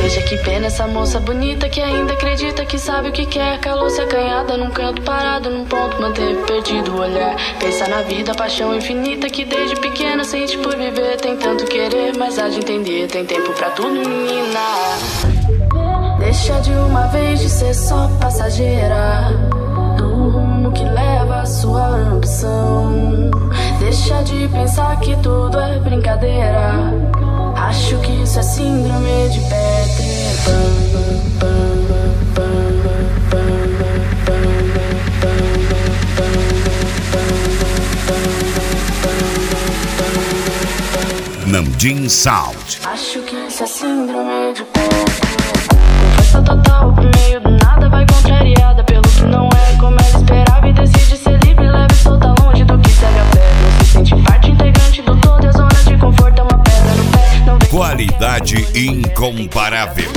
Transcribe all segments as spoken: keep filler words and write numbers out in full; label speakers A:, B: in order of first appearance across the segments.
A: Poxa, que pena essa moça bonita que ainda acredita que sabe o que quer. Calou-se acanhada num canto parado, num ponto manteve perdido o olhar. Pensa na vida, paixão infinita que desde pequena sente por viver. Tem tanto querer, mas há de entender, tem tempo pra tudo, menina. Deixa de uma vez de ser só passageira do rumo que leva a sua ambição. Deixa de pensar que tudo é brincadeira. Acho que isso é síndrome de Peter Pan.
B: Namdin Sound.
A: Acho que isso é síndrome de Peter Pan. Com força total pro meio do nada, vai contrariada pelo que não é como ela esperava e decide ser livre, leve e solta longe do que segue a pé. Não se sente parte integrante do todo, a zona de conforto é uma pedra no pé. Não vem
B: Qualidade incomparável.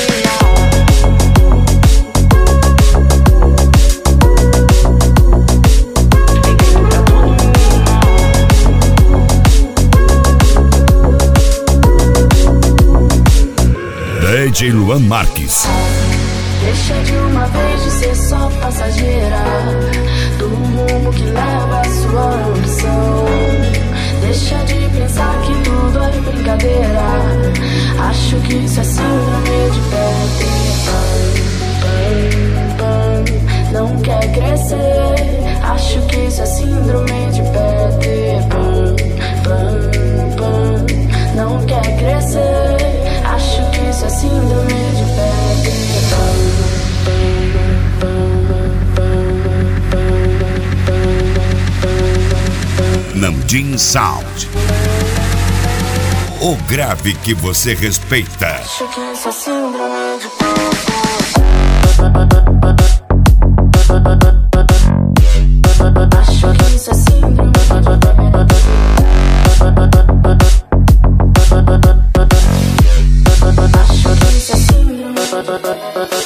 B: D J Luan Marques.
A: Deixa de uma vez de ser só passageira do rumo que leva a sua ambição. Deixa de pensar que tudo é brincadeira. Acho que isso é síndrome de Peter Pan. Não quer crescer. Acho que isso é síndrome de Peter Pan. Não quer crescer. Acho que isso é síndrome de Peter Pan.
B: Namdin Sound. O grave que você respeita.
A: Acho que isso é síndrome de Peter Pan. Acho que isso é síndrome de Peter Pan. Acho que isso é síndrome de Peter Pan.